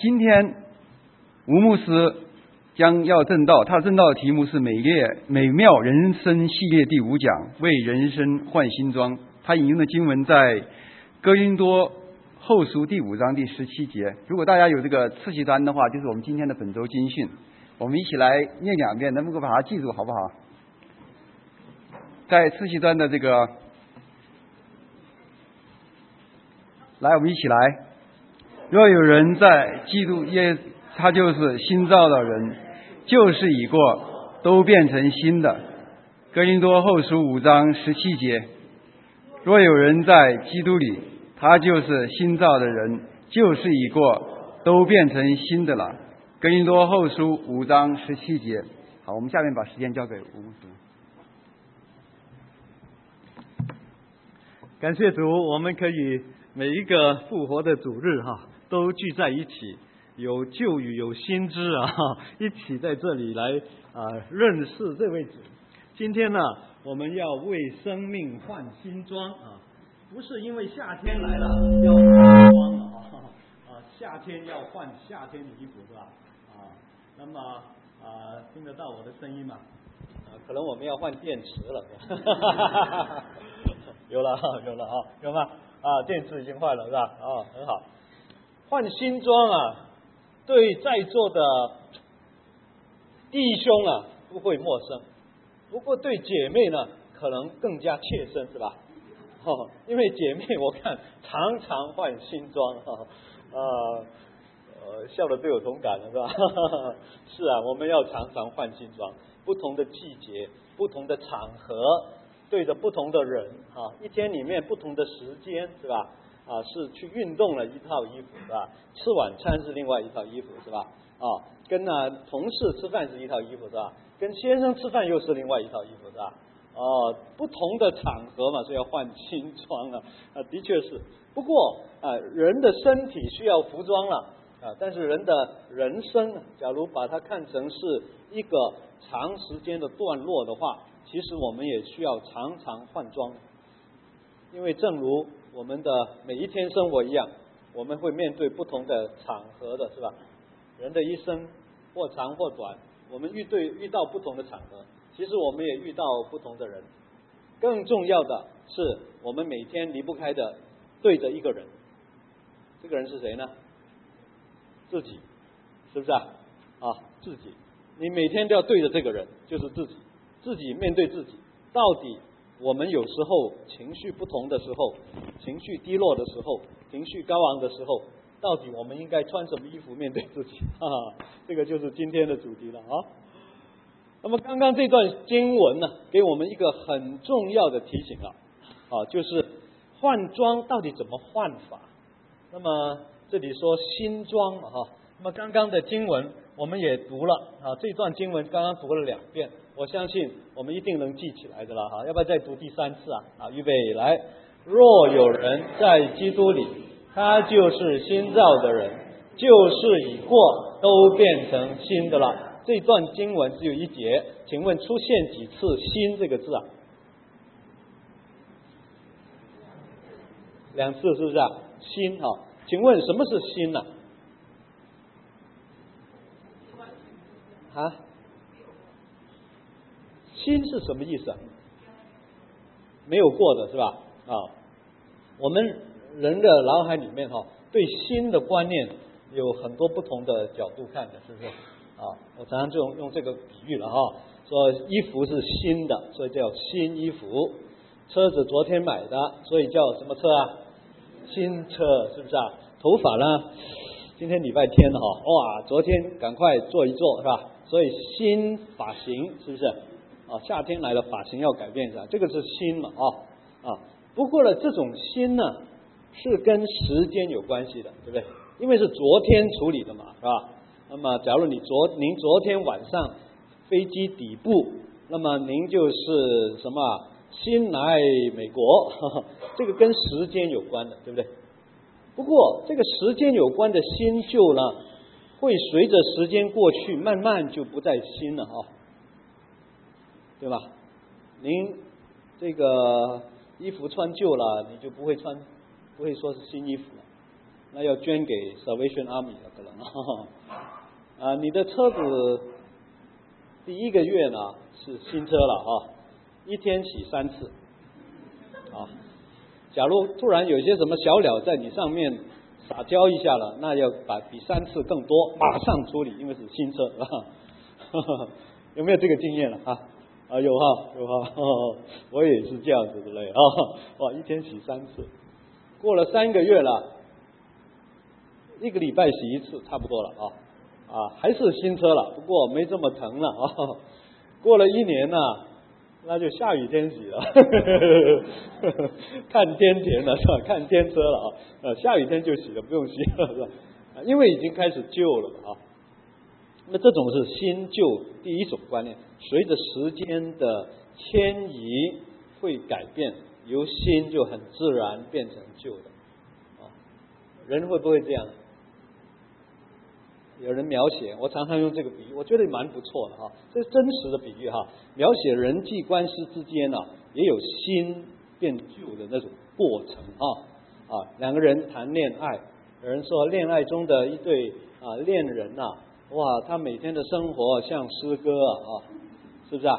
今天吴牧师将要证道，他证道的题目是美妙人生系列第5讲，为人生换新装。他引用的经文在哥林多后书第5章第17节。如果大家有这个次序单的话，就是我们今天的本周经训，我们一起来念2遍，能够把它记住好不好？在次序单的这个，来，我们一起来。若有人在基督耶，他就是新造的人，旧事已过，都变成新的。哥林多后书5章17节。若有人在基督里，他就是新造的人，旧事已过，都变成新的了。哥林多后书5章17节。好，我们下面把时间交给吴牧师。 感谢主，我们可以每一个复活的主日都聚在一起，有旧语有新知一起在这里来认识这位主。今天呢，我们要为生命换新装不是因为夏天来了要换装了夏天要换夏天的衣服是吧？那么听得到我的声音吗？可能我们要换电池了。有了有吗？电池已经换了是吧？很好。换新装对在座的弟兄不会陌生，不过对姐妹呢，可能更加切身是吧？因为姐妹我看常常换新装笑得对我同感了是吧？是我们要常常换新装，不同的季节，不同的场合，对着不同的人一天里面不同的时间是吧？是去运动了一套衣服是吧？吃晚餐是另外一套衣服是吧？跟同事吃饭是一套衣服是吧？跟先生吃饭又是另外一套衣服是吧？不同的场合嘛，所以要换新装的确是。不过人的身体需要服装了但是人的人生假如把它看成是一个长时间的段落的话，其实我们也需要常常换装，因为正如我们的每一天生活一样，我们会面对不同的场合的是吧？人的一生或长或短，我们遇到不同的场合，其实我们也遇到不同的人。更重要的是我们每天离不开的对着一个人，这个人是谁呢？自己，是不是自己，你每天都要对着这个人，就是自己面对自己。到底我们有时候情绪不同的时候，情绪低落的时候，情绪高昂的时候，到底我们应该穿什么衣服面对自己这个就是今天的主题了那么刚刚这段经文呢，给我们一个很重要的提醒了就是换装到底怎么换法。那么这里说新装那么刚刚的经文我们也读了这段经文刚刚读了2遍，我相信我们一定能记起来的了要不要再读第3次预备来。若有人在基督里，他就是新造的人，旧事已过，都变成新的了。这段经文只有1节，请问出现几次新这个字2次是不是新请问什么是新呢新是什么意思没有过的是吧我们人的脑海里面对新的观念有很多不同的角度看的，是不是我常常就用这个比喻了说衣服是新的，所以叫新衣服。车子昨天买的，所以叫什么车新车，是不是头发呢，今天礼拜天昨天赶快做一做是吧？所以新发型，是不是夏天来了，发型要改变一下，这个是新嘛不过呢，这种新呢是跟时间有关系的，对不对？因为是昨天处理的嘛，是吧？那么假如您昨天晚上飞机底部，那么您就是什么新来美国这个跟时间有关的，对不对？不过这个时间有关的新旧呢，会随着时间过去慢慢就不再新了对吧？您这个衣服穿旧了，你就不会说是新衣服了。 那要捐给 Salvation Army 的可能你的车子第一个月呢是新车了一天洗3次假如突然有些什么小鸟在你上面撒娇一下了，那要比3次更多，马上处理，因为是新车有没有这个经验了有我也是这样子的嘞一天洗3次，过了3个月了，1个礼拜洗1次差不多了还是新车了，不过没这么疼了过了1年呢，那就下雨天洗了看天田了是吧？看天车了下雨天就洗了，不用洗了是吧？因为已经开始旧了那这种是新旧第一种观念，随着时间的迁移会改变，由新就很自然变成旧的人会不会这样？有人描写，我常常用这个比喻，我觉得蛮不错的这是真实的比喻描写人际关系之间也有新变旧的那种过程两个人谈恋爱，有人说恋爱中的一对恋人哇，他每天的生活像诗歌是不是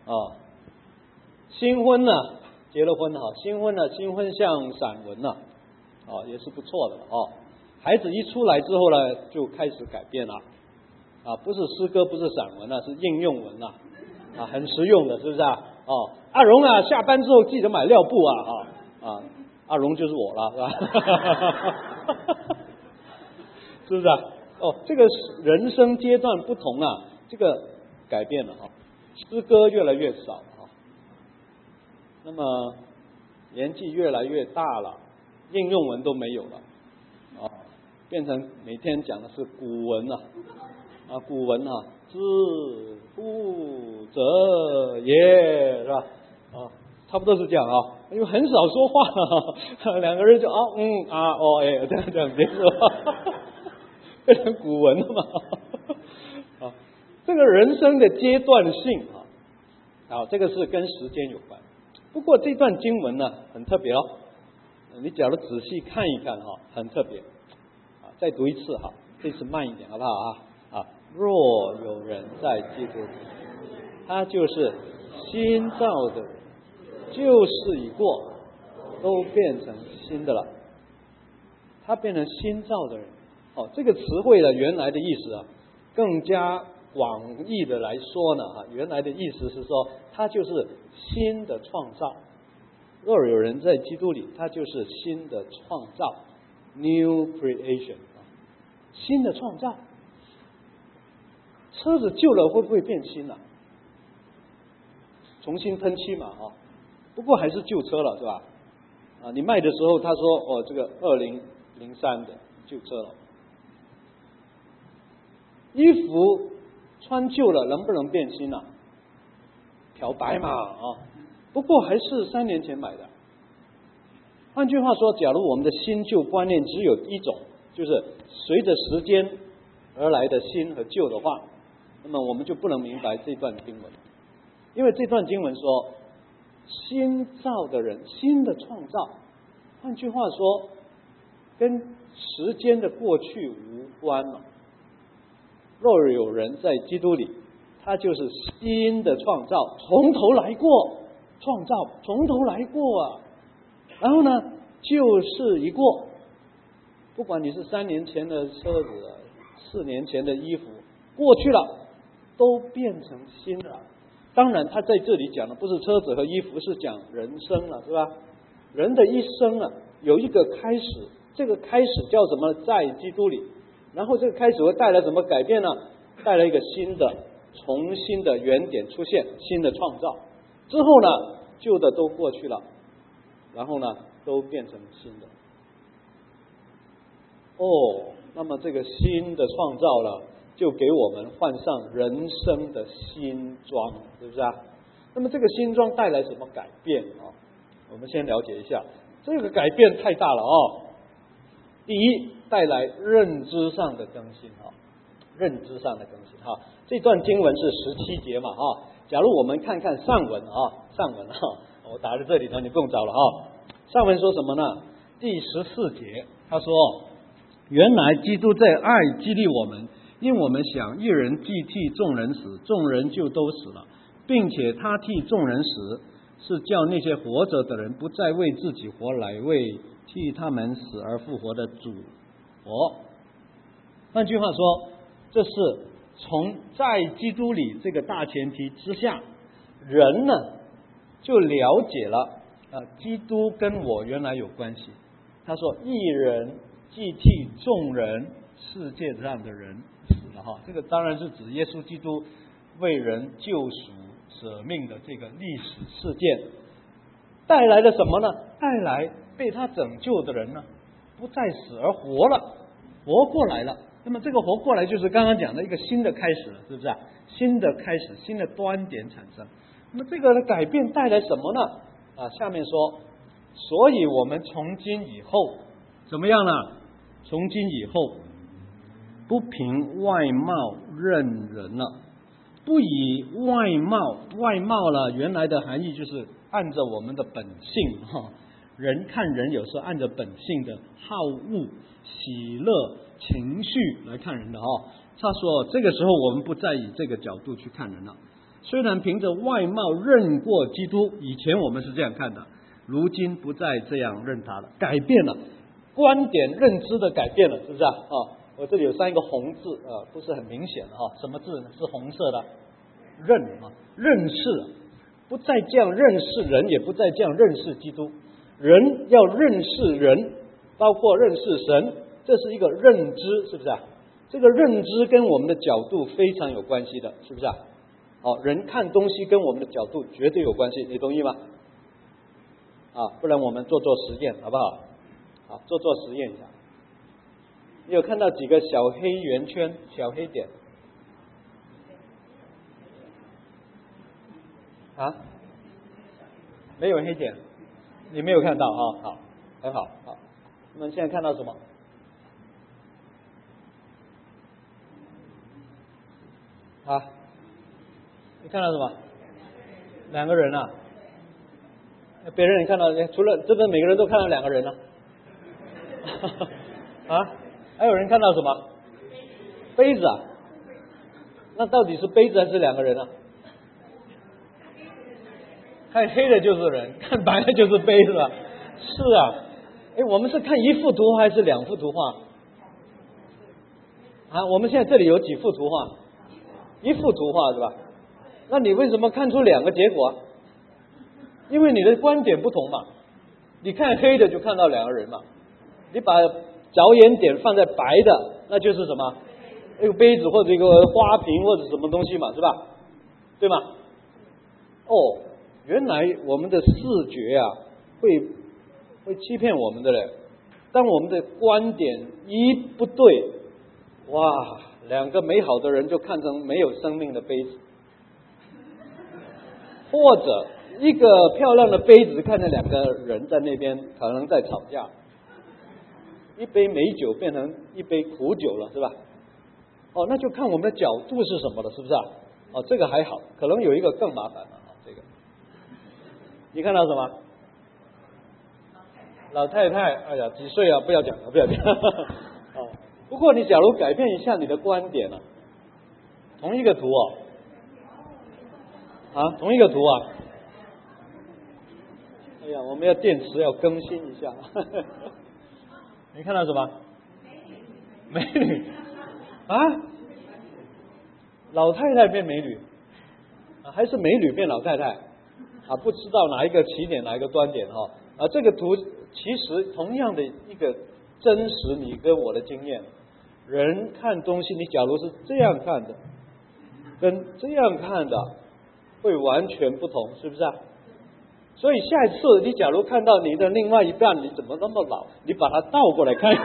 新婚呢，结了婚新婚像散文也是不错的孩子一出来之后呢，就开始改变了不是诗歌，不是散文是应用文很实用的，是不是阿荣下班之后记得买料布阿荣就是我了，是吧是不是这个人生阶段不同这个改变了诗歌越来越少那么年纪越来越大了，应用文都没有了变成每天讲的是古文古文知乎者也，是吧差不多是这样因为很少说话两个人就这样结束变成古文了嘛这个人生的阶段性这个是跟时间有关。不过这段经文呢很特别你假如仔细看一看很特别再读一次这次慢一点好不好若有人在基督里，他就是新造的人，旧事已过，都变成新的了。他变成新造的人这个词汇的原来的意思更加广义的来说呢原来的意思是说他就是新的创造。若有人在基督里，他就是新的创造 New creation 新的创造。车子旧了会不会变新了？重新喷漆嘛不过还是旧车了是吧你卖的时候他说这个2003的旧车了。衣服穿旧了能不能变新了？漂白嘛不过还是3年前买的。换句话说，假如我们的新旧观念只有一种，就是随着时间而来的新和旧的话，那么我们就不能明白这段经文。因为这段经文说新造的人，新的创造，换句话说跟时间的过去无关了。若有人在基督里，他就是新的创造，从头来过，创造从头来过然后呢旧事一过，不管你是3年前的车子4年前的衣服过去了，都变成新的了。当然他在这里讲的不是车子和衣服，是讲人生了，是吧？人的一生有一个开始，这个开始叫什么？在基督里。然后这个开始会带来什么改变呢？带来一个新的重新的原点出现，新的创造之后呢，旧的都过去了，然后呢都变成新的。那么这个新的创造了，就给我们换上人生的新装，是不是那么这个新装带来什么改变我们先了解一下。这个改变太大了第一，带来认知上的更新认知上的更新这段经文是17节嘛假如我们看看上文上文我打在这里头，你不用找了上文说什么呢？第14节他说原来基督在爱激励我们，因我们想一人既替众人死，众人就都死了，并且他替众人死，是叫那些活着的人不再为自己活，来为替他们死而复活的主活。换句话说，这是从在基督里这个大前提之下，人呢就了解了基督跟我原来有关系。他说一人既替众人，世界上的人死了哈，这个当然是指耶稣基督为人救赎舍命的这个历史事件，带来了什么呢？带来被他拯救的人呢不再死而活了，活过来了。那么这个活过来就是刚刚讲的一个新的开始了，是不是啊？新的开始，新的端点产生。那么这个的改变带来什么呢？下面说，所以我们从今以后怎么样呢？从今以后不凭外貌认人了，不以外貌了，原来的含义就是按着我们的本性人看人有时候按着本性的好恶、喜乐、情绪来看人的他说这个时候我们不再以这个角度去看人了。虽然凭着外貌认过基督，以前我们是这样看的，如今不再这样认他了，改变了观点认知的改变了，是不是我这里有3个红字不是很明显的什么字呢？是红色的认识，不再这样认识人，也不再这样认识基督。人要认识人，包括认识神，这是一个认知，是不是这个认知跟我们的角度非常有关系的，是不是人看东西跟我们的角度绝对有关系，你同意吗？不然我们做实验好不好？做实验一下。你有看到几个小黑圆圈、小黑点没有黑点，你没有看到好，很好。我们现在看到什么？你看到什么？2个人别人你看到，除了这边每个人都看到2个人还有人看到什么？杯子那到底是杯子还是2个人看黑的就是人，看白的就是杯子是我们是看1幅图画还是2幅图画我们现在这里有几幅图画？1幅图画是吧？那你为什么看出2个结果因为你的观点不同嘛。你看黑的就看到2个人嘛，你把着眼点放在白的，那就是什么？一个杯子或者一个花瓶或者什么东西嘛，是吧？对吗？原来我们的视觉会欺骗我们的嘞。当我们的观点一不对，哇，2个美好的人就看成没有生命的杯子，或者一个漂亮的杯子看见2个人在那边可能在吵架，一杯美酒变成一杯苦酒了，是吧？那就看我们的角度是什么了，是不是这个还好，可能有一个更麻烦了这个你看到什么？老太太，哎呀，几岁不要讲了，不要讲不过你假如改变一下你的观点同一个图同一个图哎呀，我们要电池要更新一下你看到什么？美女老太太变美女还是美女变老太太不知道哪一个起点哪一个端点这个图其实同样的一个真实你跟我的经验，人看东西你假如是这样看的跟这样看的会完全不同，是不是所以下一次你假如看到你的另外一半你怎么那么老，你把它倒过来看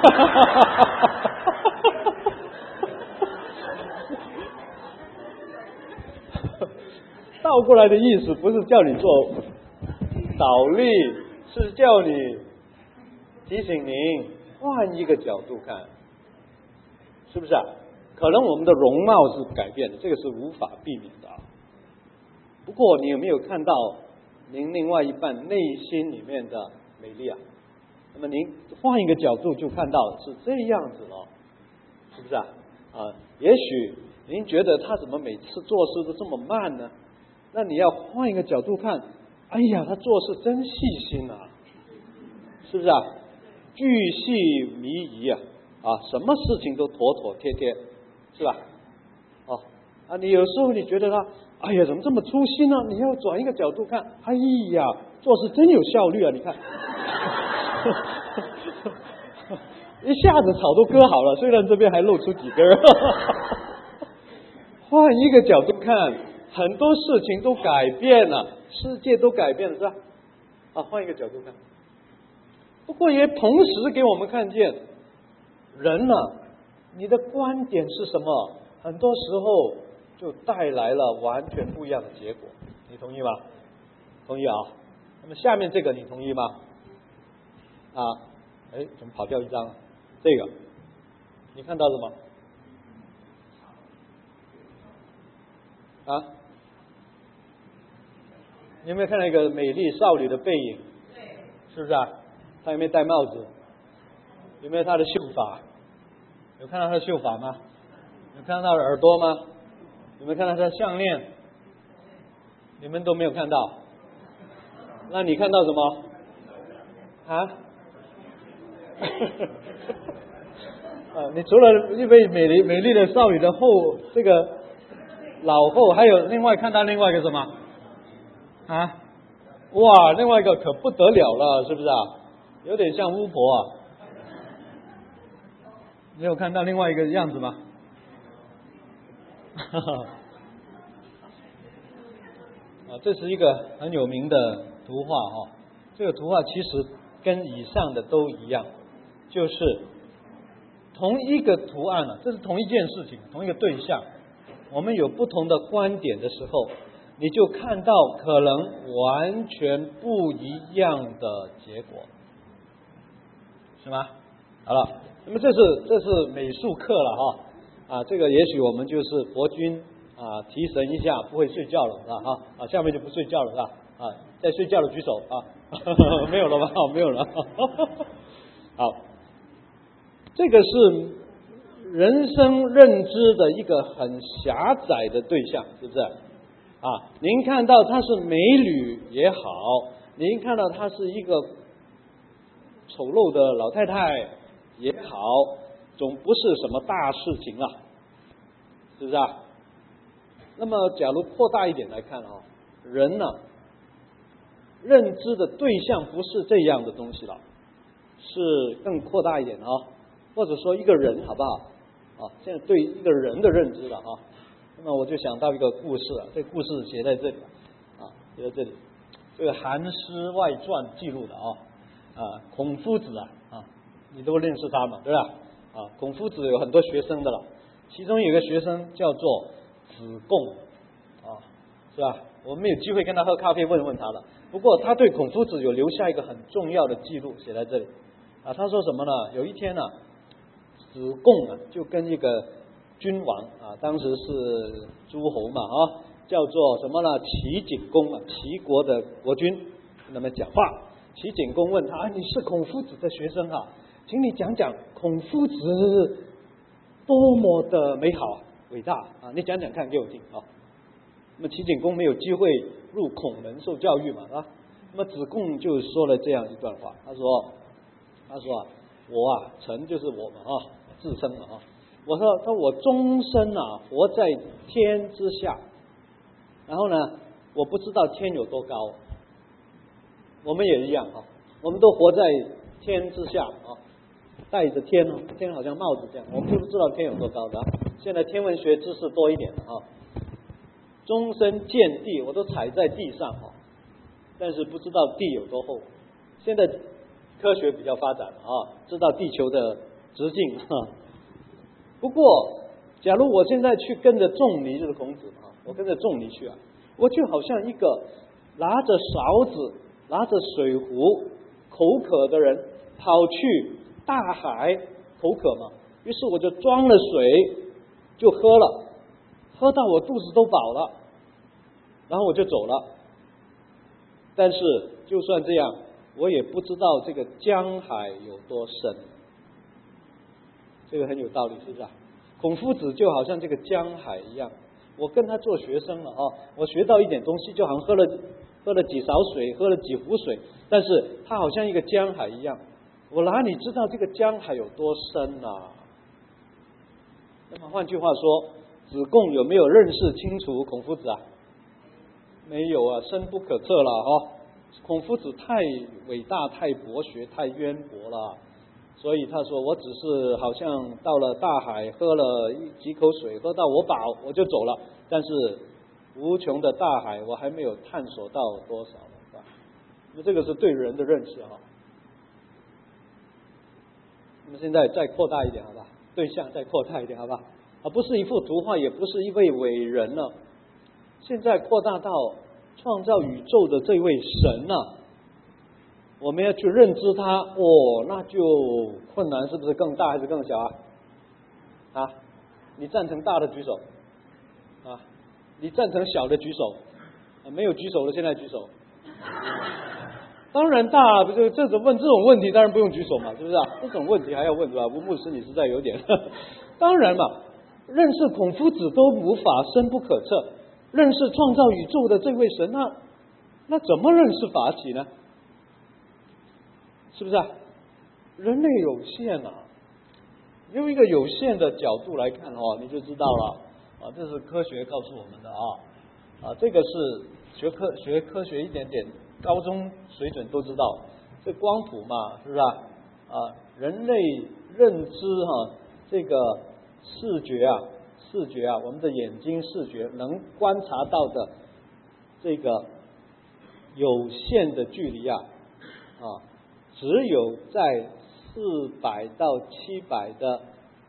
倒过来的意思不是叫你做倒立，是叫你提醒您换一个角度看，是不是可能我们的容貌是改变的，这个是无法避免的不过你有没有看到您另外一半内心里面的美丽那么您换一个角度就看到是这样子了，是不是啊？也许您觉得他怎么每次做事都这么慢呢？那你要换一个角度看，哎呀，他做事真细心啊，是不是啊？巨细靡遗啊，什么事情都妥妥帖帖，是吧？你有时候你觉得他，哎呀，怎么这么粗心呢？你要转一个角度看，哎呀，做事真有效率啊！你看，一下子草都割好了，虽然这边还露出几根。换一个角度看，很多事情都改变了，世界都改变了，是吧？换一个角度看。不过也同时给我们看见，人呢，你的观点是什么？很多时候就带来了完全不一样的结果，你同意吗？同意啊。那么下面这个你同意吗？怎么跑掉一张啊？这个你看到了吗？你有没有看到一个美丽少女的背影？是不是啊？她有没有戴帽子？有没有她的秀发？有看到她的秀发吗？有看到她的耳朵吗？有没有看到她的项链？你们都没有看到。那你看到什么？你除了一位美丽的少女的这个老后，还有另外看到另外一个什么？哇，另外一个可不得了了，是不是啊？有点像巫婆啊。你有看到另外一个样子吗？这是一个很有名的图画这个图画其实跟以上的都一样，就是同一个图案这是同一件事情，同一个对象，我们有不同的观点的时候，你就看到可能完全不一样的结果，是吗？好了，那么这是美术课了这个也许我们就是国军提神一下，不会睡觉了下面就不睡觉了是吧？在睡觉的举手没有了吧？没有了。好，这个是人生认知的一个很狭窄的对象，是不是？您看到她是美女也好，您看到她是一个丑陋的老太太也好，总不是什么大事情是不是啊？那么假如扩大一点来看人呢，认知的对象不是这样的东西了，是更扩大一点或者说一个人好不好？现在对一个人的认知了那么我就想到一个故事这个故事写在这里写在这里，这个《韩诗外传》记录的孔夫子你都认识他嘛，对吧？孔夫子有很多学生的了，其中有一个学生叫做子贡是吧？我们没有机会跟他喝咖啡问他了，不过他对孔夫子有留下一个很重要的记录，写在这里他说什么呢？有一天子贡就跟一个君王当时是诸侯嘛叫做什么呢？齐景公齐国的国君，跟他们讲话。齐景公问他你是孔夫子的学生请你讲讲孔夫子多么的美好伟大你讲讲看给我听那么齐景公没有机会入孔门受教育嘛那么子贡就说了这样一段话，他说我臣就是我们自称我说我终身活在天之下，然后呢我不知道天有多高，我们也一样我们都活在天之下戴着天好像帽子这样，我们就不知道天有多高的现在天文学知识多一点终身见地，我都踩在地上但是不知道地有多厚。现在科学比较发展知道地球的直径不过假如我现在去跟着仲尼，就是孔子我跟着仲尼去我就好像一个拿着勺子拿着水壶口渴的人跑去大海口渴嘛，于是我就装了水就喝了，喝到我肚子都饱了，然后我就走了。但是就算这样， 我也不知道这个江海有多深。这个很有道理，是不是啊？孔夫子就好像这个江海一样，我跟他做学生了我学到一点东西，就好像喝了几勺水，喝了几壶水，但是他好像一个江海一样，我哪里知道这个江海有多深啊？那么换句话说，子贡有没有认识清楚孔夫子啊？没有啊，深不可测了孔夫子太伟大、太博学、太渊博了，所以他说我只是好像到了大海，喝了几口水，喝到我饱我就走了，但是无穷的大海我还没有探索到多少了，那这个是对人的认识那么现在再扩大一点好吧，对象再扩大一点好吧，不是一幅图画，也不是一位伟人了，现在扩大到创造宇宙的这位神我们要去认知他那就困难是不是更大还是更小你赞成大的举手你赞成小的举手没有举手的现在举手当然大这种问题当然不用举手嘛，是不是这种问题还要问是吧？吴牧师你实在有点当然嘛，认识孔夫子都无法深不可测，认识创造宇宙的这位神那怎么认识法起呢？是不是人类有限用一个有限的角度来看你就知道了这是科学告诉我们的这个是学科学一点点高中水准都知道，这光谱嘛，是不是人类认知这个视觉我们的眼睛视觉能观察到的这个有限的距离只有在400到700的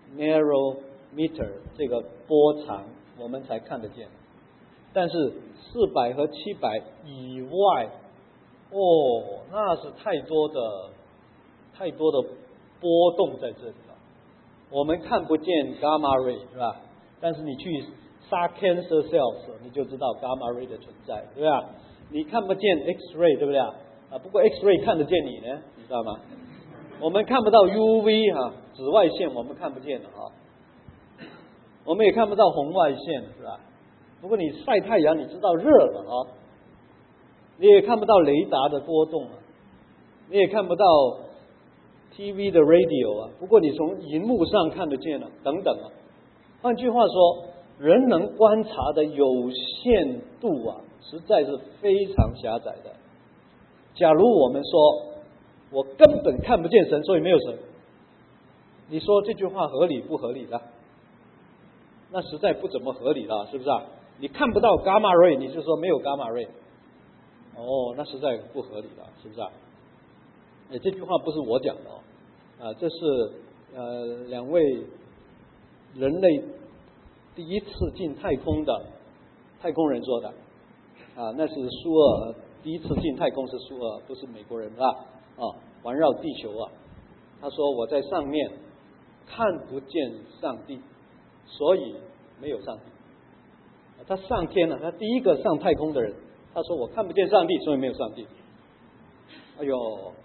nanometer 这个波长我们才看得见，但是400和700以外那是太多的波动在这里了，我们看不见 gamma ray 是吧？但是你去杀 cancer cells 你就知道 gamma ray 的存在，对吧？你看不见 X ray 对不对不过 X ray 看得见你呢，你知道吗？我们看不到 UV 紫外线我们看不见的我们也看不到红外线是吧？不过你晒太阳你知道热了你也看不到雷达的波动你也看不到 TV 的 radio 不过你从荧幕上看得见等等换句话说，人能观察的有限度实在是非常狭窄的。假如我们说我根本看不见神，所以没有神，你说这句话合理不合理的？那实在不怎么合理了，是不是你看不到 gamma ray 你就说没有 gamma ray，那实在不合理了，是不是这句话不是我讲的这是两位人类第一次进太空的太空人说的那是苏俄第一次进太空是苏俄，不是美国人环绕地球他说我在上面看不见上帝，所以没有上帝他上天他第一个上太空的人，他说我看不见上帝，所以没有上帝。哎呦，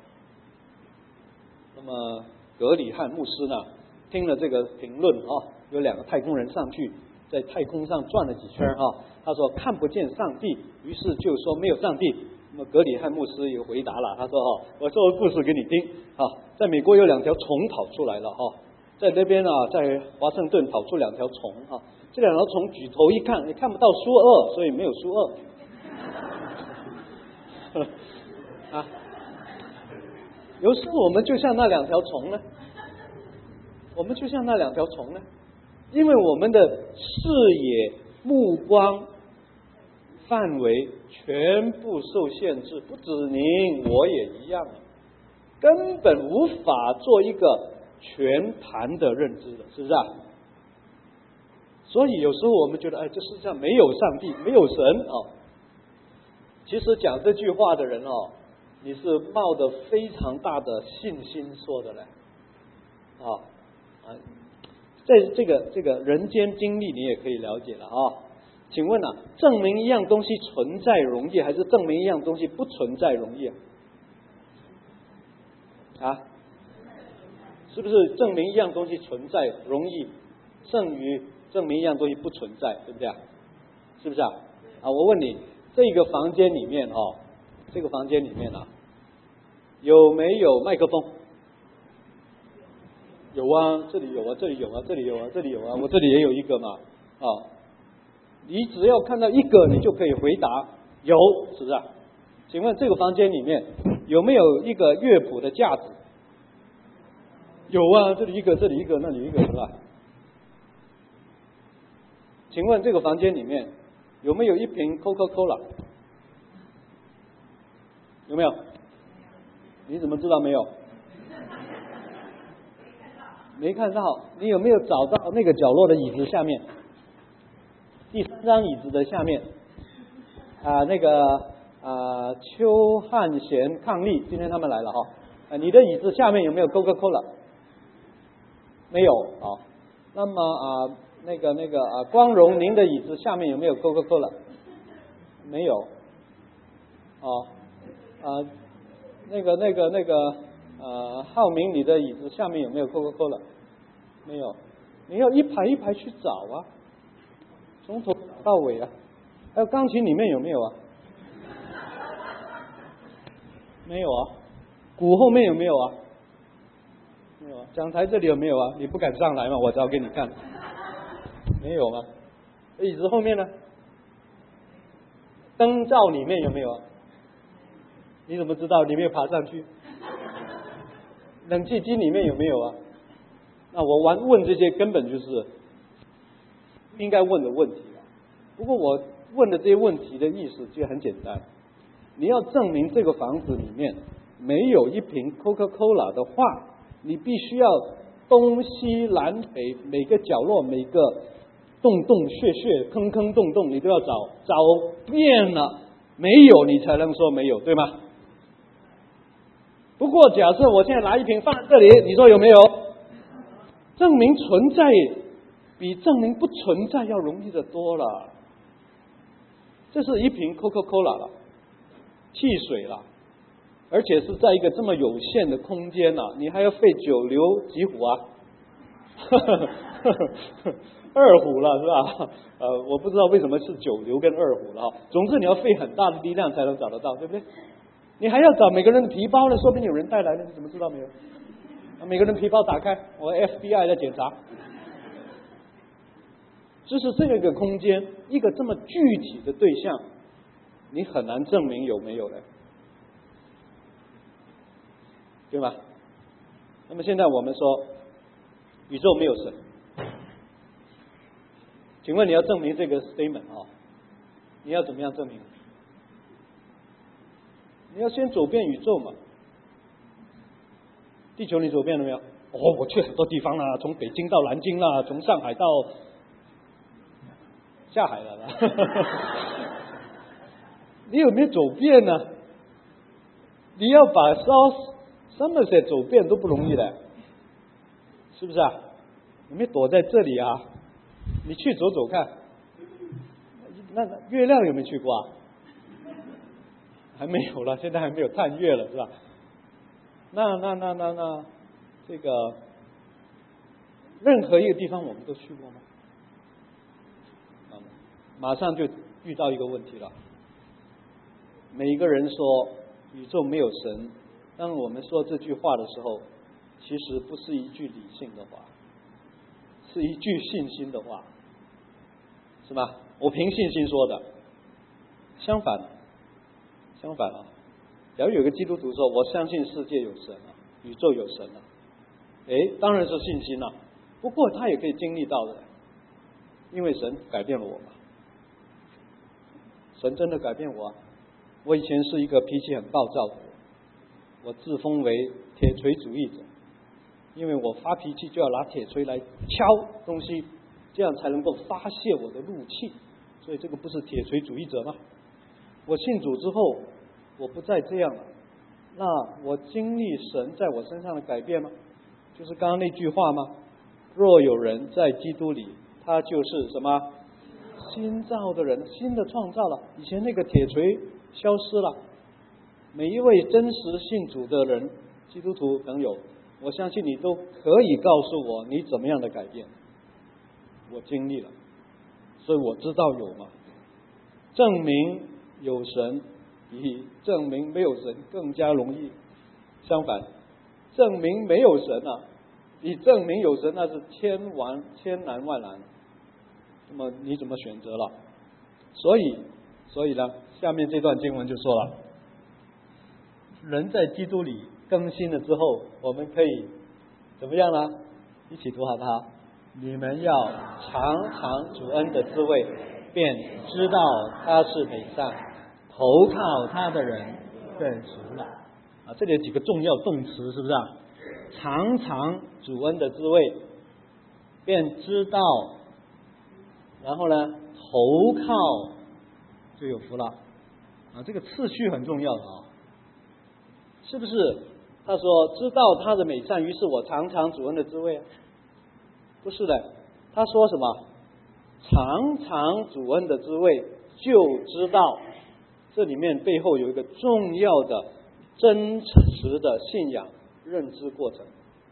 那么格里汉牧师呢听了这个评论有2个太空人上去在太空上转了几圈他说看不见上帝，于是就说没有上帝。那么格里汉牧师也回答了，他说我说个故事给你听在美国有2条虫跑出来了在那边在华盛顿跑出2条虫这2条虫举头一看，你看不到苏2，所以没有苏2有时候我们就像那2条虫呢，因为我们的视野目光范围全部受限制，不止您我也一样根本无法做一个全盘的认知的，是不是所以有时候我们觉得这世界上没有上帝没有神其实讲这句话的人你是冒着非常大的信心说的嘞在这个人间经历你也可以了解了请问证明一样东西存在容易还是证明一样东西不存在容易啊？是不是证明一样东西存在容易胜于证明一样东西不存在，对不对啊？是不是啊？我问你，这个房间里面这个房间里面有没有麦克风？有啊，这里有啊，这里有啊，这里有啊，这里有啊，我这里也有一个嘛。你只要看到一个，你就可以回答有，是不是啊？请问这个房间里面有没有一个乐谱的架子？有啊，这里一个，这里一个，那里一个，是吧？请问这个房间里面有没有一瓶 Coca-Cola？ 有没有？你怎么知道没有？没看到。你有没有找到那个角落的椅子下面？第3张椅子的下面邱汉贤、伉俪今天他们来了你的椅子下面有没有 Coca-Cola？ 没有。那么光荣您的椅子下面有没有 Coca-Cola？ 没有。浩明你的椅子下面有没有 Coca-Cola？ 没有。你要一排一排去找啊，从头到尾啊。还有钢琴里面有没有啊？没有啊。鼓后面有没有啊？没有啊。讲台这里有没有啊？你不敢上来嘛，我找给你看。没有吗？椅子后面呢？灯罩里面有没有啊？你怎么知道？你没有爬上去。冷气机里面有没有啊？那我问这些根本就是应该问的问题啊。不过我问的这些问题的意思就很简单，你要证明这个房子里面没有一瓶 Coca-Cola 的话，你必须要东西南北每个角落每个洞洞穴穴坑坑洞洞你都要找遍了，没有你才能说没有，对吗？不过假设我现在拿一瓶放在这里，你说有没有？证明存在比证明不存在要容易得多了。这是一瓶 Coca-Cola 了，汽水了，而且是在一个这么有限的空间你还要费9牛几虎啊2虎了是吧？我不知道为什么是9牛跟2虎了总之你要费很大的力量才能找得到，对不对？你还要找每个人的皮包呢，说不定有人带来的，你怎么知道没有？每个人皮包打开，我 FBI 在检查。就是这个空间，一个这么具体的对象，你很难证明有没有的，对吧？那么现在我们说宇宙没有神，请问你要证明这个 statement 你要怎么样证明？你要先走遍宇宙嘛。地球你走遍了没有？我去很多地方啦，从北京到南京啦，从上海到下海了啦。你有没有走遍呢？你要把Somerset 走遍都不容易的，是不是啊？有没有躲在这里啊？你去走走看。那月亮有没有去过啊？还没有了，现在还没有探月了，是吧？那这个任何一个地方我们都去过吗？马上就遇到一个问题了。每一个人说宇宙没有神，当我们说这句话的时候，其实不是一句理性的话，是一句信心的话，是吧？我凭信心说的。相反假如有个基督徒说我相信世界有神宇宙有神当然是信心不过他也可以经历到的，因为神改变了我嘛。神真的改变我我以前是一个脾气很暴躁的人，我自封为铁锤主义者，因为我发脾气就要拿铁锤来敲东西，这样才能够发泄我的怒气，所以这个不是铁锤主义者吗？我信主之后我不再这样了，那我经历神在我身上的改变吗？就是刚刚那句话吗？若有人在基督里，他就是什么？新造的人，新的创造了。以前那个铁锤消失了，每一位真实信主的人基督徒朋友，我相信你都可以告诉我你怎么样的改变。我经历了，所以我知道有嘛。证明有神比证明没有神更加容易，相反，证明没有神啊，比证明有神那是千难万难。那么你怎么选择了？所以呢，下面这段经文就说了，人在基督里更新了之后，我们可以怎么样呢？一起读好它。你们要尝尝主恩的滋味，便知道他是美善，投靠他的人更熟了。啊，这里有几个重要动词，是不是啊？尝尝主恩的滋味，便知道，然后呢，投靠就有福了。啊，这个次序很重要的啊，是不是？他说知道他的美善，于是我尝尝主恩的滋味。不是的，他说什么？尝尝主恩的滋味，就知道这里面背后有一个重要的真实的信仰认知过程。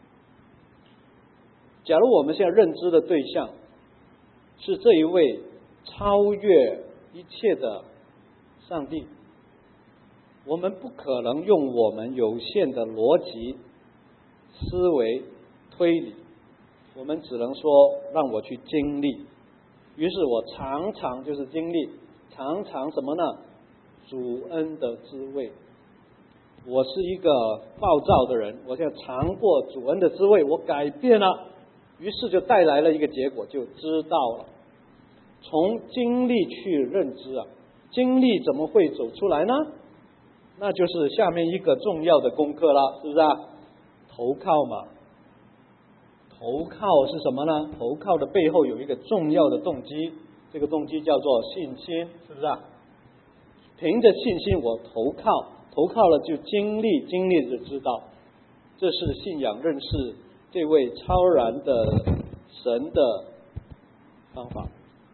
假如我们现在认知的对象是这一位超越一切的上帝，我们不可能用我们有限的逻辑思维推理，我们只能说让我去经历。于是我常常就是经历，常常什么呢？主恩的滋味。我是一个暴躁的人，我现在尝过主恩的滋味，我改变了，于是就带来了一个结果，就知道了。从经历去认知啊，经历怎么会走出来呢？那就是下面一个重要的功课了，是不是啊？投靠嘛。投靠是什么呢？投靠的背后有一个重要的动机，这个动机叫做信心，是不是啊？凭着信心我投靠，投靠了就经历就知道，这是信仰认识这位超然的神的方法。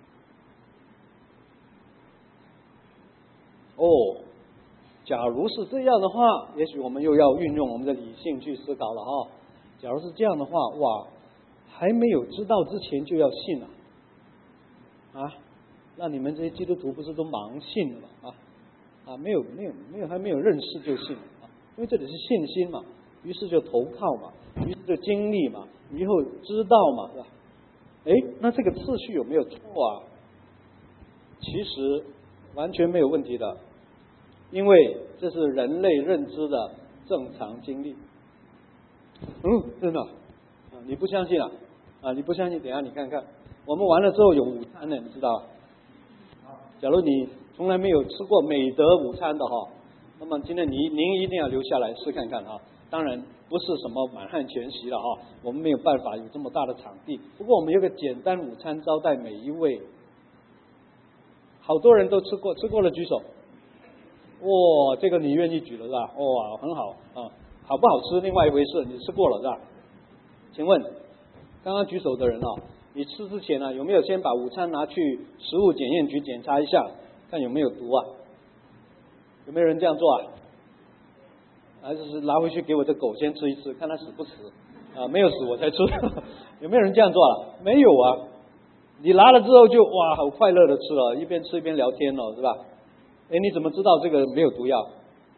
假如是这样的话，也许我们又要运用我们的理性去思考了哈。假如是这样的话，哇，还没有知道之前就要信了啊？那你们这些基督徒不是都盲信了吗？没有，还没有认识就信啊？因为这里是信心嘛，于是就投靠嘛，于是就经历嘛，以后知道嘛，是吧？那这个次序有没有错啊？其实完全没有问题的，因为这是人类认知的正常经历。真的你不相信啊？你不相信，等一下你看看，我们完了之后有午餐的，你知道？假如你从来没有吃过美德午餐的哈，那么今天您一定要留下来试看看哈。当然不是什么满汉全席了哈，我们没有办法有这么大的场地。不过我们有个简单午餐招待每一位，好多人都吃过了举手。哇，这个你愿意举了是吧？哇，很好啊。好不好吃另外一回事，你吃过了是吧？请问刚刚举手的人你吃之前有没有先把午餐拿去食物检验局检查一下，看有没有毒啊？有没有人这样做啊？还是拿回去给我的狗先吃一吃，看它死不死没有死我才吃有没有人这样做了？没有啊。你拿了之后就哇好快乐的吃了，一边吃一边聊天了，是吧？你怎么知道这个没有毒药？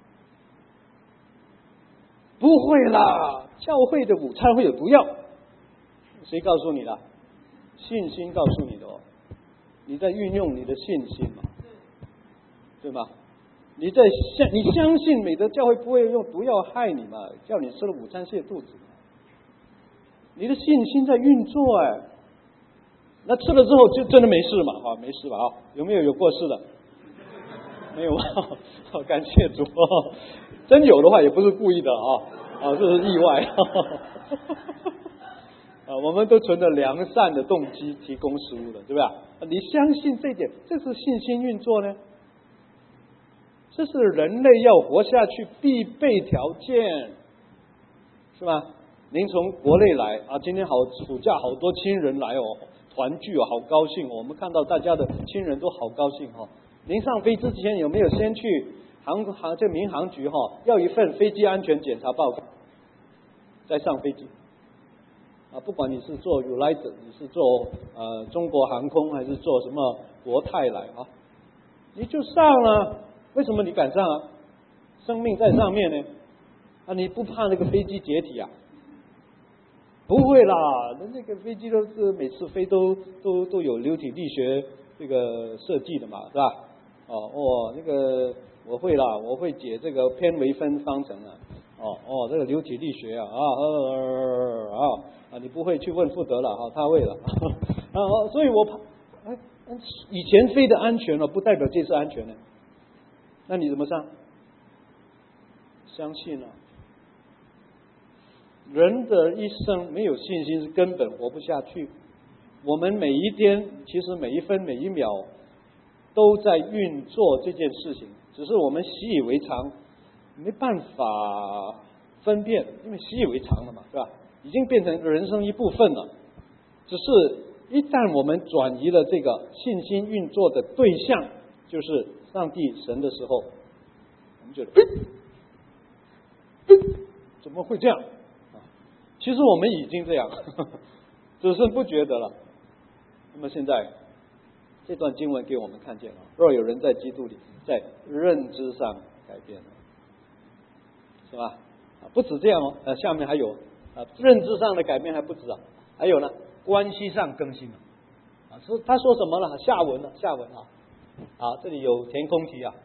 不会啦，教会的午餐会有毒药？谁告诉你的？信心告诉你的你在运用你的信心嘛，对吗？你相信美德教会不会用毒药害你嘛？叫你吃了午餐泻肚子，你的信心在运作那吃了之后就真的没事嘛？没事吧？有没有过世的？没有好感谢主真有的话也不是故意的这是意外我们都存着良善的动机提供食物的，对吧？你相信这一点，这是信心运作呢，这是人类要活下去必备条件，是吧？您从国内来今天暑假好多亲人来团聚好高兴我们看到大家的亲人都好高兴您上飞之前有没有先去这民航局要一份飞机安全检查报告？ 再上飞机。不管你是坐 United， 你是坐中国航空，还是坐什么国泰来啊，你就上了。为什么你敢上啊？生命在上面呢。你不怕那个飞机解体啊？不会啦，那个飞机都是每次飞都有流体力学这个设计的嘛，是吧？那个我会啦，我会解这个偏微分方程啊。这个流体力学啊，你不会去问富德了哈，他会了。所以我怕，以前飞的安全了，不代表这次安全呢。那你怎么上？相信了。人的一生没有信心是根本活不下去。我们每一天，其实每一分每一秒都在运作这件事情，只是我们习以为常，没办法分辨，因为习以为常了嘛，是吧？已经变成人生一部分了。只是一旦我们转移了这个信心运作的对象，就是上帝神的时候，我们觉得，怎么会这样？其实我们已经这样，只是不觉得了。那么现在这段经文给我们看见了，若有人在基督里，在认知上改变了，是吧？不止这样哦，下面还有认知上的改变还不止啊，还有呢，关系上更新了。他说什么了？下文啊，这里有填空题啊，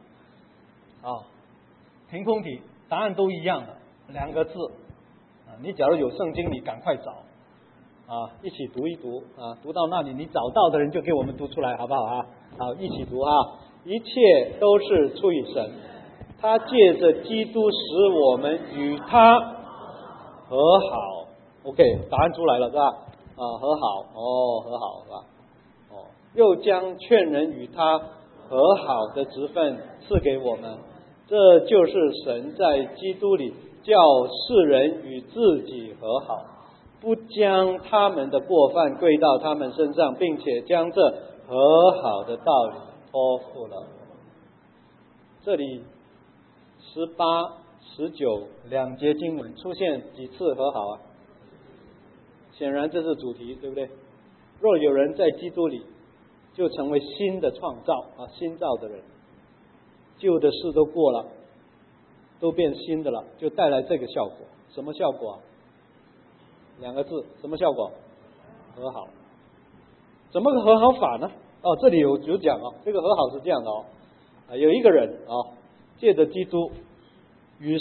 填空题答案都一样的，2个字。你假如有圣经，你赶快找一起读一读读到那里你找到的人就给我们读出来，好不好啊？好，一起读啊！一切都是出于神，他借着基督使我们与他和好。OK， 答案出来了是吧？和好，和好是吧？又将劝人与他和好的职分赐给我们，这就是神在基督里叫世人与自己和好，不将他们的过犯归到他们身上，并且将这和好的道理托付了。这里18、19 2节经文出现几次和好啊？显然这是主题，对不对？若有人在基督里，就成为新的创造新造的人，旧的事都过了，都变新的了，就带来这个效果。什么效果？2个字，什么效果？和好。怎么个和好法呢？这里有讲这个和好是这样的有一个人借着基督与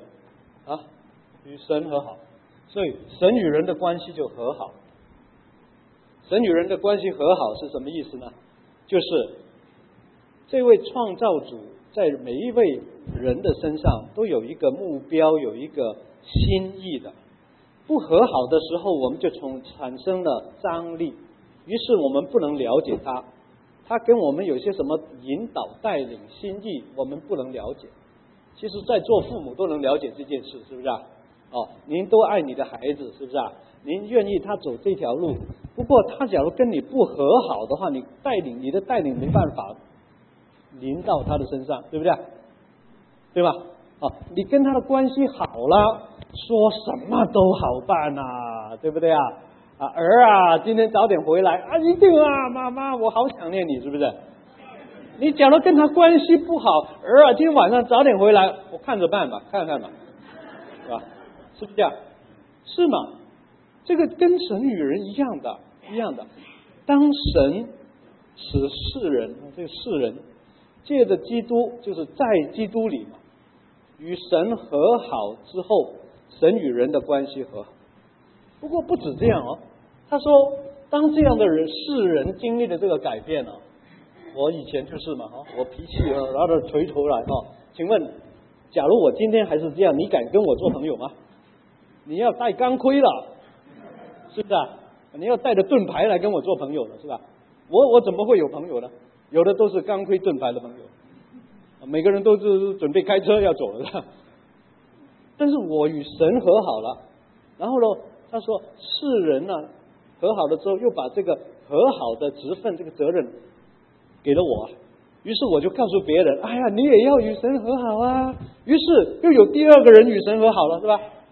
神和好，所以神与人的关系就和好。神与人的关系和好是什么意思呢？就是这位创造主在每一位人的身上都有一个目标，有一个心意的。不和好的时候，我们就产生了张力，于是我们不能了解他跟我们有些什么引导带领心意，我们不能了解。其实在做父母都能了解这件事，是不是您都爱你的孩子，是不是您愿意他走这条路，不过他假如跟你不和好的话，你的带领没办法临到他的身上，对不对？对吧？你跟他的关系好了，说什么都好办对不对儿今天早点回来一定妈妈我好想念你，是不是？你假如跟他关系不好，儿今天晚上早点回来，我看着办吧，看看吧，是吧？是不是这样？是吗？这个跟神与人一样的。当神使世人，这个世人借着基督，就是在基督里嘛，与神和好之后，神与人的关系和好。不过不止这样他说当这样的世人经历了这个改变我以前就是嘛我脾气然后垂头来请问假如我今天还是这样，你敢跟我做朋友吗？你要带钢盔了，是不是你要带着盾牌来跟我做朋友了，是吧？我怎么会有朋友呢？有的都是钢盔盾牌的朋友，每个人都是准备开车要走了，但是我与神和好了，然后呢他说世人和好了之后，又把这个和好的职分这个责任给了我，于是我就告诉别人你也要与神和好于是又有第2个人与神和好了，是吧？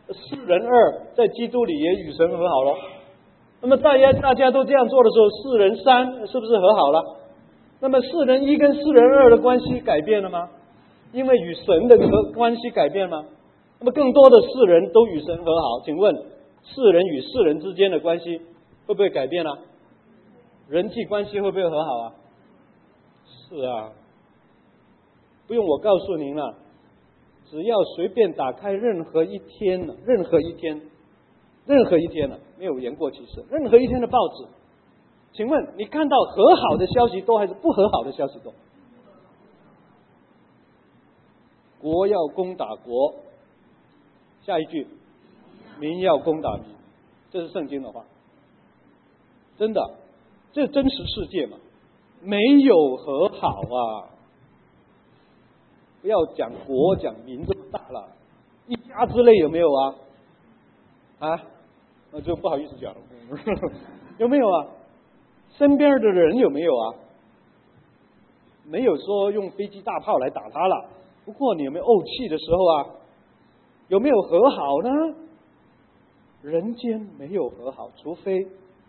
世人二在基督里也与神和好了。那么大家都这样做的时候，世人三是不是和好了？那么世人一跟世人二的关系改变了吗？因为与神的关系改变吗？那么更多的世人都与神和好，请问世人与世人之间的关系会不会改变啊？人际关系会不会和好啊？是啊，不用我告诉您了，只要随便打开任何一天，没有言过其实，任何一天的报纸，请问你看到和好的消息多还是不和好的消息多？国要攻打国，下一句民要攻打民，这是圣经的话，真的，这是真实世界嘛，没有和好啊！不要讲国讲民这么大了，一家之内有没有啊？啊，那就不好意思讲了，有没有啊？身边的人有没有啊？没有说用飞机大炮来打他了，不过你有没有怄气的时候啊？有没有和好呢？人间没有和好，除非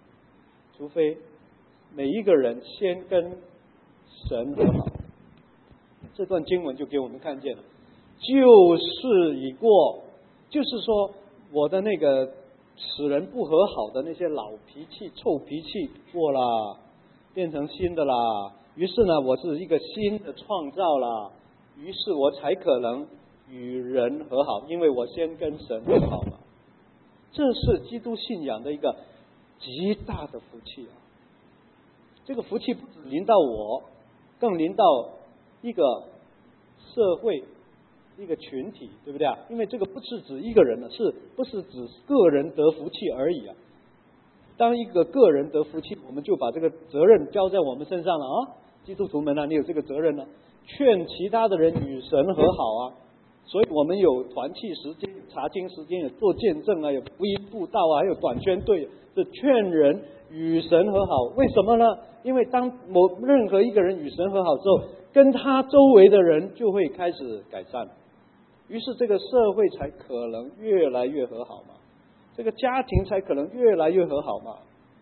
每一个人先跟神和好。这段经文就给我们看见了，旧事已过，就是说我的那个使人不和好的那些老脾气、臭脾气过了，变成新的啦。于是呢，我是一个新的创造了，于是我才可能与人和好，因为我先跟神和好了。这是基督信仰的一个极大的福气啊！这个福气不只临到我，更临到一个社会、一个群体，对不对啊？因为这个不是指一个人了，不是指个人得福气而已啊？当一个个人得福气，我们就把这个责任交在我们身上了啊！基督徒们啊，你有这个责任呢，劝其他的人与神和好啊！所以我们有团契时间、查经时间，有做见证啊，有福音布道啊，还有短宣队，是劝人与神和好。为什么呢？因为当任何一个人与神和好之后，跟他周围的人就会开始改善，于是这个社会才可能越来越和好嘛，这个家庭才可能越来越和好嘛。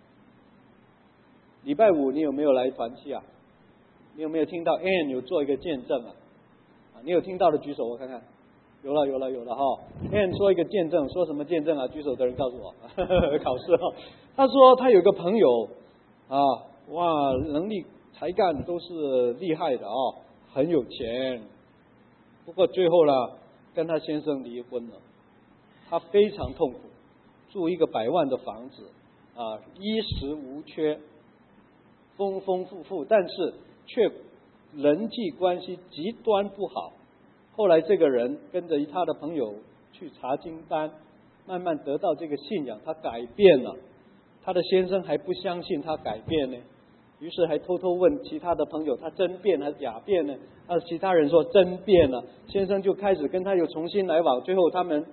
礼拜五你有没有来团契啊？你有没有听到 Ann 有做一个见证啊？你有听到的举手我看看。有了哈。Ann 说一个见证，说什么见证啊？举手的人告诉我。考试哈。他说他有个朋友啊，哇，能力才干都是厉害的哦，很有钱。不过最后呢，跟他先生离婚了。他非常痛苦，住一个100万的房子啊，衣食无缺，丰丰富富，但是却人际关系极端不好。后来这个人跟着他的朋友去查经班，慢慢得到这个信仰，他改变了。他的先生还不相信他改变呢，于是还偷偷问其他的朋友，他真变还是假变呢？其他人说真变了，先生就开始跟他又重新来往，最后他们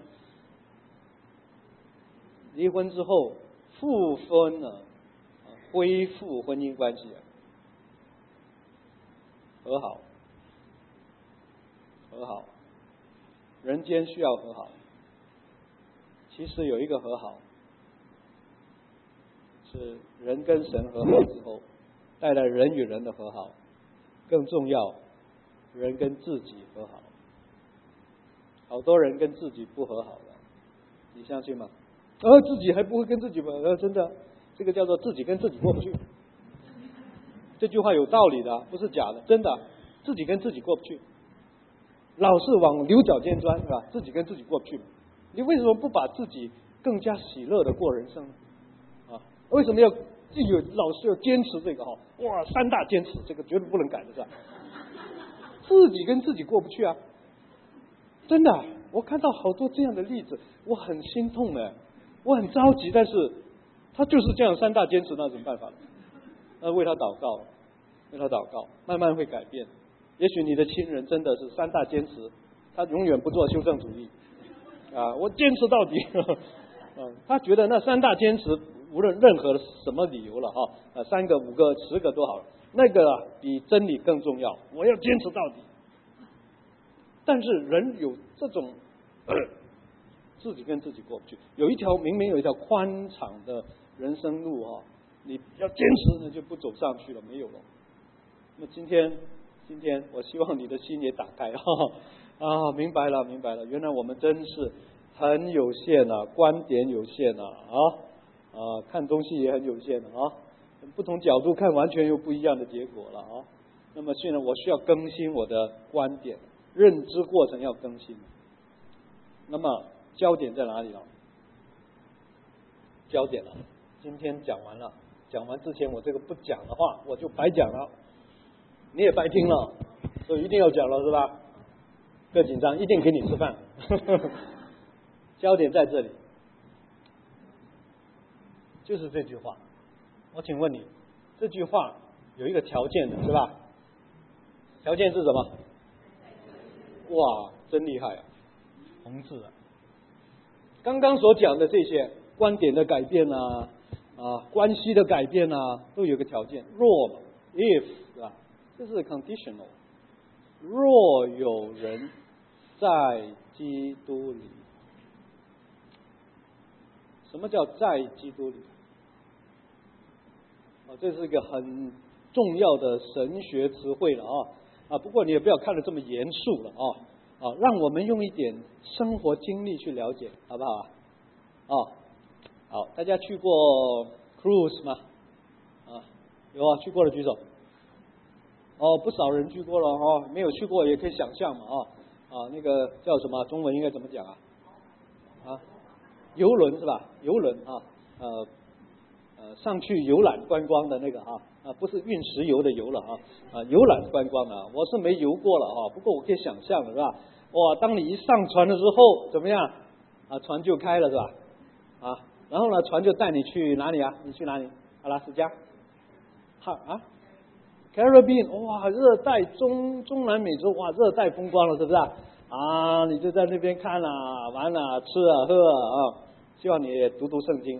离婚之后复婚了，恢复婚姻关系，和好。人间需要和好，其实有一个和好是人跟神和好之后带来人与人的和好，更重要人跟自己和好。好多人跟自己不和好的，你相信吗？自己还不会跟自己和，真的，这个叫做自己跟自己过不去。这句话有道理的，不是假的，真的，自己跟自己过不去。老是往牛角尖钻，是吧？自己跟自己过不去，你为什么不把自己更加喜乐的过人生呢？为什么要老是要坚持这个哇，3大坚持，这个绝对不能改的是吧？自己跟自己过不去啊！真的，我看到好多这样的例子，我很心痛的，我很着急，但是他就是这样3大坚持，那怎么办法？为他祷告，慢慢会改变。也许你的亲人真的是3大坚持，他永远不做修正主义我坚持到底他觉得那3大坚持无论任何什么理由了3个、5个、10个都好了，那个比真理更重要，我要坚持到底。但是人有这种自己跟自己过不去。明明有一条宽敞的人生路啊，你要坚持，那就不走上去了，没有了。那么今天我希望你的心也打开明白了，原来我们真是很有限啊，观点有限啊，看东西也很有限啊，不同角度看完全又不一样的结果了啊。那么现在我需要更新我的观点，认知过程要更新。那么焦点在哪里了？焦点了，今天讲完了，讲完之前我这个不讲的话，我就白讲了，你也白听了，所以一定要讲了，是吧？不要紧张，一定给你吃饭。焦点在这里，就是这句话。我请问你，这句话有一个条件的，是吧？条件是什么？哇，真厉害啊！红字啊！刚刚所讲的这些观点的改变关系的改变都有个条件，若嘛 ，if 是吧？这是 conditional。若有人在基督里，什么叫在基督里？这是一个很重要的神学词汇了不过你也不要看得这么严肃了让我们用一点生活经历去了解，好不好好，大家去过 cruise 吗？有去过的举手。不少人去过了没有去过也可以想象嘛那个叫什么？中文应该怎么讲游轮是吧？游轮上去游览观光的那个不是运石油的油了游览观光我是没游过了不过我可以想象了，是吧？哇，当你一上船的时候怎么样船就开了，是吧？然后呢，船就带你去哪里你去哪里？阿拉斯加Caribbean， 哇，热带中南美洲，哇，热带风光了，是不是你就在那边看玩吃喝希望你也读圣经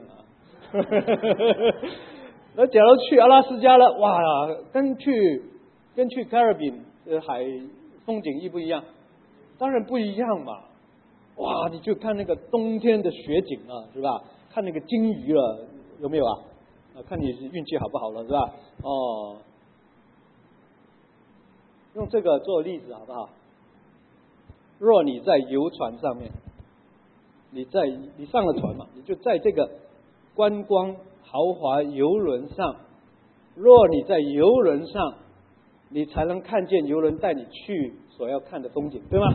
那假如去阿拉斯加了，哇，跟去 Caribbean 海风景一不一样？当然不一样嘛！哇，你就看那个冬天的雪景是吧？看那个鲸鱼了，有没有看你运气好不好了，是吧？用这个做例子好不好？若你在游船上面，你上了船嘛，你就在这个观光豪华游轮上，若你在游轮上，你才能看见游轮带你去所要看的风景，对吗？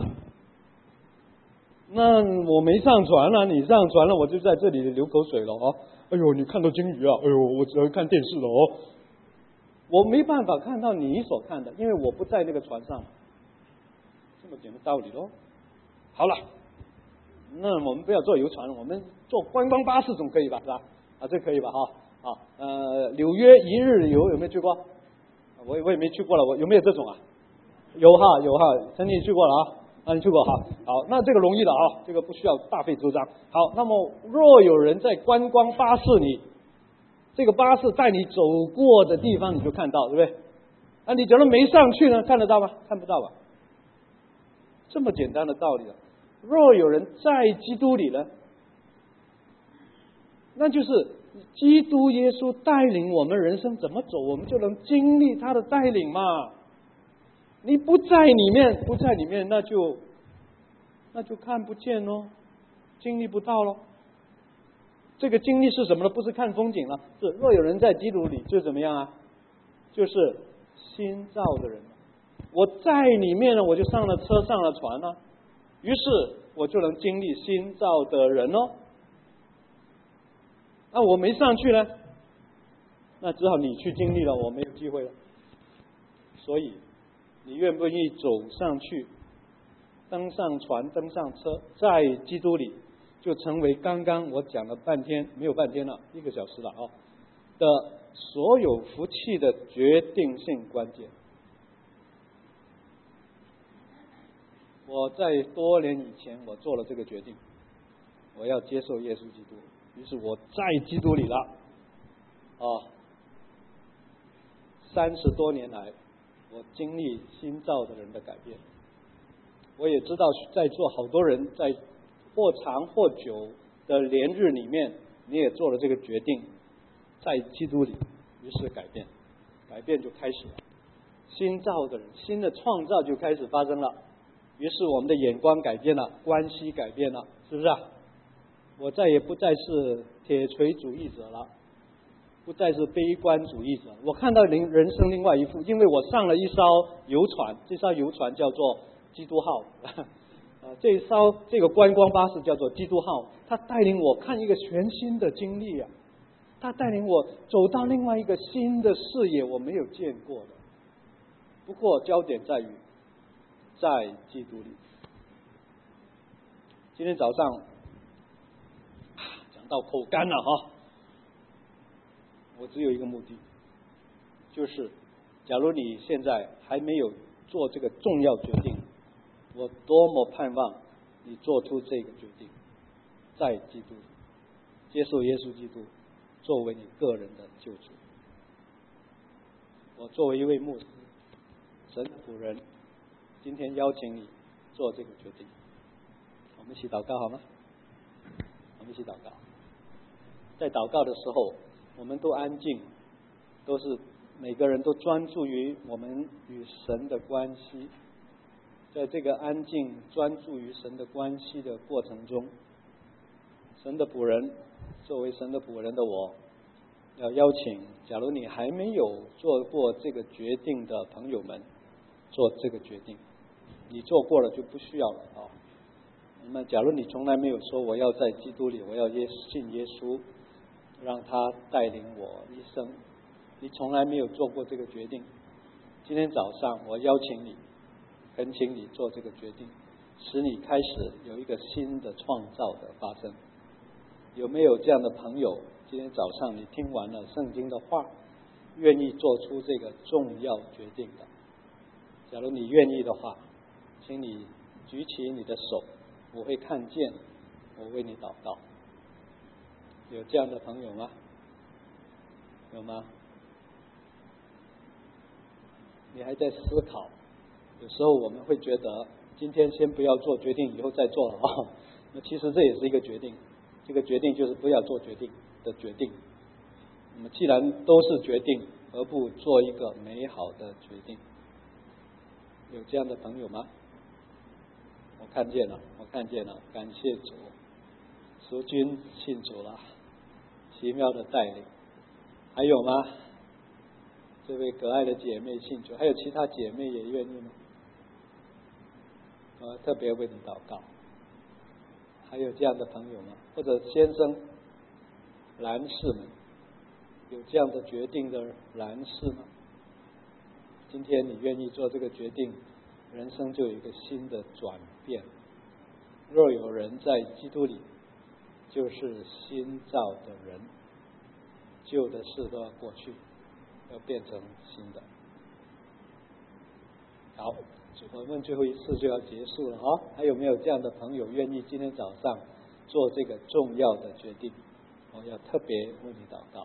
那我没上船了，你上船了，我就在这里流口水了哎呦，你看到鲸鱼哎呦，我只能看电视了我没办法看到你所看的，因为我不在那个船上，这么简单道理咯。好了，那我们不要坐游船了，我们坐观光巴士总可以吧？是吧？这可以吧？纽约一日游有没有去过？我也没去过了，我有没有这种有曾经去过了你去过好，那这个容易了这个不需要大费周章。好，那么若有人在观光巴士里，这个巴士带你走过的地方你就看到，对不对？你假如没上去呢，看得到吗？看不到吧？这么简单的道理若有人在基督里呢，那就是基督耶稣带领我们人生怎么走，我们就能经历他的带领嘛。你不在里面，那就看不见咯，经历不到咯。这个经历是什么呢？不是看风景了，是若有人在基督里，就怎么样就是新造的人。我在里面呢，我就上了车，上了船了，于是我就能经历新造的人咯。我没上去呢，那只好你去经历了，我没有机会了。所以你愿不愿意走上去，登上船，登上车，在基督里，就成为刚刚我讲了半天，没有半天了，1个小时了的所有福气的决定性关键。我在多年以前我做了这个决定，我要接受耶稣基督，于是我在基督里了30多年来我经历新造的人的改变。我也知道在座好多人在或长或久的连日里面，你也做了这个决定，在基督里，于是改变就开始了。新造的人，新的创造就开始发生了。于是我们的眼光改变了，关系改变了，是不是啊？我再也不再是铁锤主义者了，不再是悲观主义者。我看到人生另外一幅，因为我上了一艘游船，这艘游船叫做基督号这个观光巴士叫做基督号，它带领我看一个全新的经历啊，它带领我走到另外一个新的视野，我没有见过的。不过焦点在于在基督里。今天早上讲到口干了哈，我只有一个目的，就是假如你现在还没有做这个重要决定，我多么盼望你做出这个决定，在基督里接受耶稣基督作为你个人的救主。我作为一位牧师，神的仆人，今天邀请你做这个决定。我们一起祷告好吗？我们一起祷告。在祷告的时候，我们都安静，都是每个人都专注于我们与神的关系。在这个安静专注于神的关系的过程中，神的仆人，作为神的仆人的我，要邀请假如你还没有做过这个决定的朋友们做这个决定。你做过了就不需要了啊。那么假如你从来没有说我要在基督里，我要信耶稣，让他带领我一生，你从来没有做过这个决定，今天早上我邀请你，恳请你做这个决定，使你开始有一个新的创造的发生。有没有这样的朋友，今天早上你听完了圣经的话，愿意做出这个重要决定的？假如你愿意的话，请你举起你的手，我会看见，我为你祷告。有这样的朋友吗？有吗？你还在思考，有时候我们会觉得今天先不要做决定，以后再做了啊。那其实这也是一个决定，这个决定就是不要做决定的决定。那么既然都是决定，何不做一个美好的决定？有这样的朋友吗？我看见了，感谢主，淑君信主了，奇妙的带领。还有吗？这位可爱的姐妹信主，还有其他姐妹也愿意吗？我特别为你祷告。还有这样的朋友吗？或者先生、男士们，有这样的决定的男士吗？今天你愿意做这个决定，人生就有一个新的转变。若有人在基督里，就是新造的人，旧的事都要过去，要变成新的。好，我问最后一次就要结束了啊！还有没有这样的朋友愿意今天早上做这个重要的决定？我要特别为你祷告。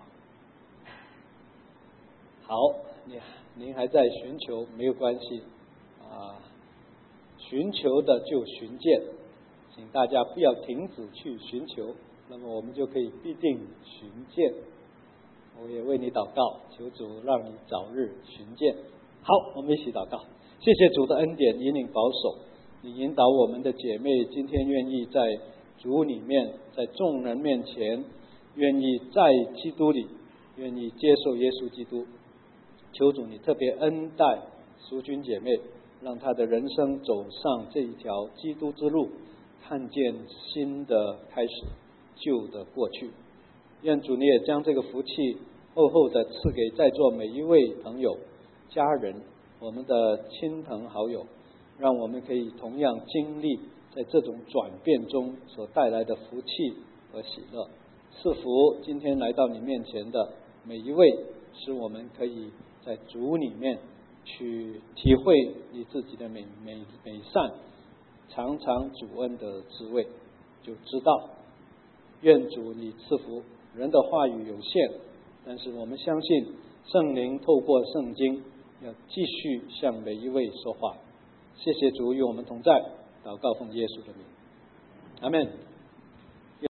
好，您还在寻求没有关系啊，寻求的就寻见，请大家不要停止去寻求，那么我们就可以必定寻见。我也为你祷告，求主让你早日寻见。好，我们一起祷告。谢谢主的恩典引领保守，你引导我们的姐妹今天愿意在主里面，在众人面前，愿意在基督里，愿意接受耶稣基督。求主你特别恩待淑君姐妹，让她的人生走上这一条基督之路，看见新的开始，旧的过去。愿主你也将这个福气厚厚的赐给在座每一位朋友、家人，我们的亲朋好友，让我们可以同样经历在这种转变中所带来的福气和喜乐。赐福今天来到你面前的每一位，使我们可以在主里面去体会你自己的美善，尝尝主恩的滋味，就知道。愿主你赐福。人的话语有限，但是我们相信圣灵透过圣经要继续向每一位说话。谢谢主与我们同在，祷告奉耶稣的名。 阿们。